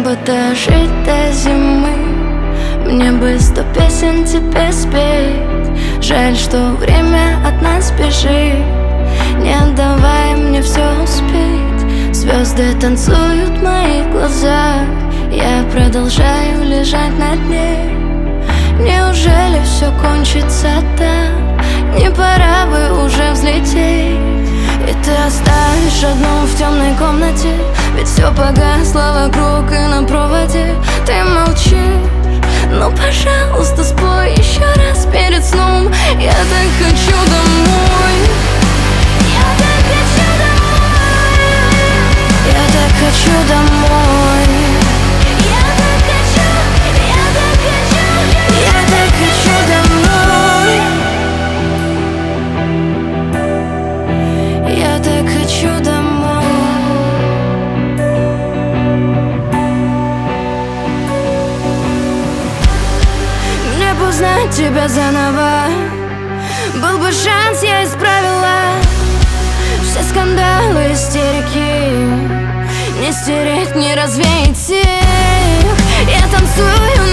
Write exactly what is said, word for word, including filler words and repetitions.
бы дожить до зимы, мне бы сто песен тебе спеть. Жаль, что время от нас бежит, не давай мне все успеть. Звезды танцуют в моих глазах, я продолжаю лежать на дне. Неужели все кончится так? Не пора бы уже взлететь? И ты останешь одну в темной комнате, ведь все погасло вокруг и на проводе. Ты молчишь, ну пожалуйста спой еще раз перед сном. Я так хочу домой, я так хочу домой, я так хочу домой, я так хочу, я так хочу, я так хочу домой, я так хочу домой. Мне бы узнать тебя заново, был бы шанс, я исправила все скандалы, истерики. Не стереть, не развеять их. Я танцую